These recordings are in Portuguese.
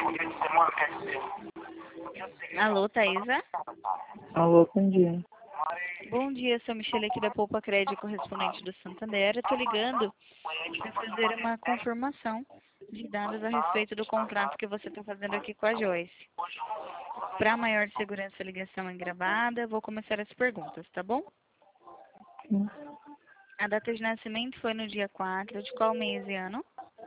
Alô, Thaisa? Alô, bom dia. Bom dia, sou Michele aqui da Poupa Crédito, correspondente do Santander. Estou ligando para fazer uma confirmação de dados a respeito do contrato que você está fazendo aqui com a Joyce. Para maior segurança, a ligação é gravada. Vou começar as perguntas, tá bom? Sim. A data de nascimento foi no dia 4 de qual mês e ano?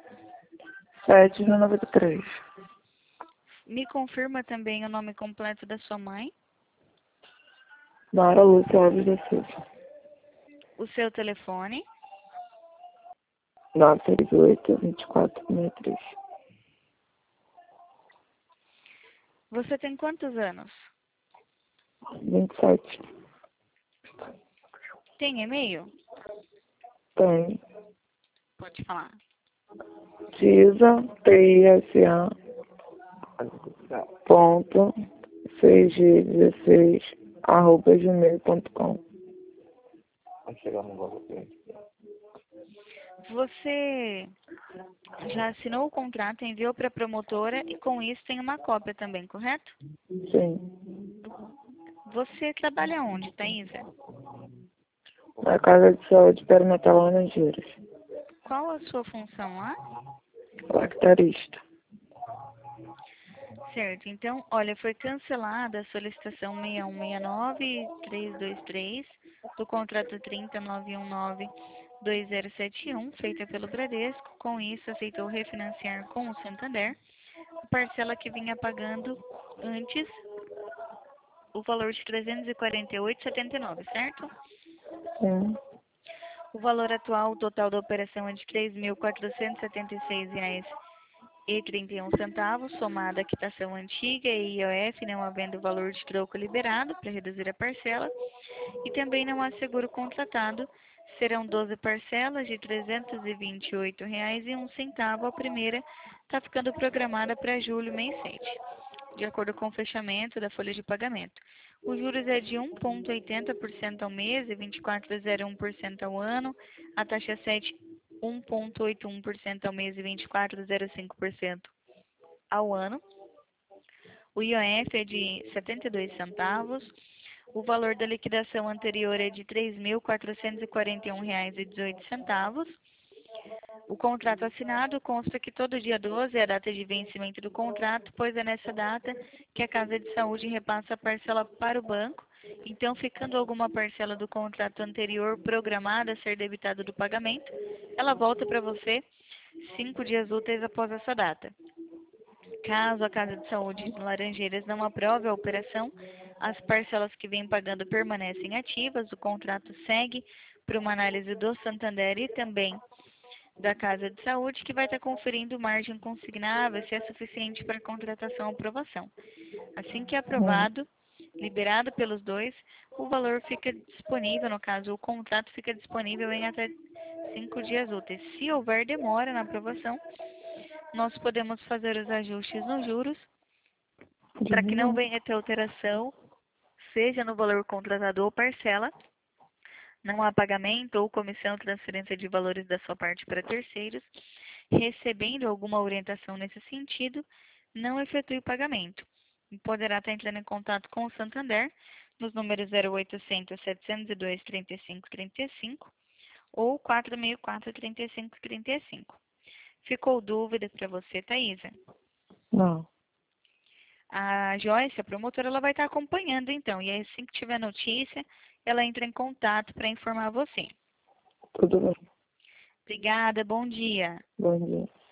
7/93. Me confirma também o nome completo da sua mãe, Lara Lúcia Alves da Silva. o seu telefone 938-2463. Você tem quantos anos? 27. Tem e-mail? Tem. Pode falar. Tisa, TISA, ponto, 6G16, @gmail.com. Você já assinou o contrato, enviou para a promotora e com isso tem uma cópia também, correto? Sim. Você trabalha onde, Thaisa? Na Casa de Saúde Perinatal Laranjeiras. Qual a sua função lá? Lactarista. Certo, então, olha, foi cancelada a solicitação 6169-323 do contrato 30.919-2071, feita pelo Bradesco. Com isso, aceitou refinanciar com o Santander a parcela que vinha pagando antes o valor de R$ 348,79, certo? Sim. O valor atual, o total da operação é de R$ 3.476,31, somada a quitação antiga e IOF, não havendo valor de troco liberado para reduzir a parcela, e também não há seguro contratado. Serão 12 parcelas de R$ 328,01. A primeira está ficando programada para julho, mês 7, de acordo com o fechamento da folha de pagamento. Os juros é de 1,80% ao mês e 24,01% ao ano. A taxa 7, 1,81% ao mês e 24,05% ao ano. O IOF é de 72 centavos. O valor da liquidação anterior é de R$ 3.441,18. O contrato assinado consta que todo dia 12 é a data de vencimento do contrato, pois é nessa data que a Casa de Saúde repassa a parcela para o banco. Então, ficando alguma parcela do contrato anterior programada a ser debitada do pagamento, ela volta para você 5 dias úteis após essa data. Caso a Casa de Saúde de Laranjeiras não aprove a operação, as parcelas que vem pagando permanecem ativas, o contrato segue para uma análise do Santander e também da Casa de Saúde, que vai estar conferindo margem consignável se é suficiente para contratação ou aprovação. Assim que é aprovado, liberado pelos dois, o valor fica disponível, no caso, o contrato fica disponível em até 5 dias úteis. Se houver demora na aprovação, nós podemos fazer os ajustes nos juros para que não venha ter alteração, seja no valor contratado ou parcela. Não há pagamento ou comissão, transferência de valores da sua parte para terceiros. Recebendo alguma orientação nesse sentido, não efetue o pagamento. E poderá estar entrando em contato com o Santander nos números 0800 702 3535 ou 464 3535. Ficou dúvida para você, Thaisa? Não. A Joyce, a promotora, ela vai estar acompanhando então. E assim que tiver notícia, ela entra em contato para informar você. Tudo bem. Obrigada, bom dia. Bom dia.